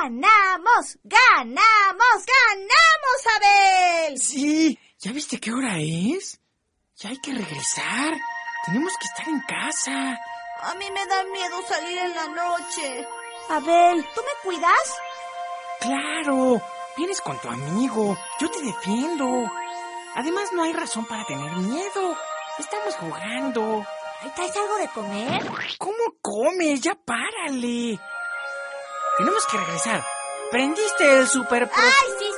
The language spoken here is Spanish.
¡Ganamos! ¡Ganamos! ¡Ganamos, Abel! Sí, ¿ya viste qué hora es? Ya hay que regresar. Tenemos que estar en casa. A mí me da miedo salir en la noche. Abel, ¿tú me cuidas? Claro, vienes con tu amigo. Yo te defiendo. Además, no hay razón para tener miedo. Estamos jugando. ¿Traes algo de comer? ¿Cómo comes? Ya párale. Tenemos que regresar. ¿Prendiste el super... ¡Ay, sí!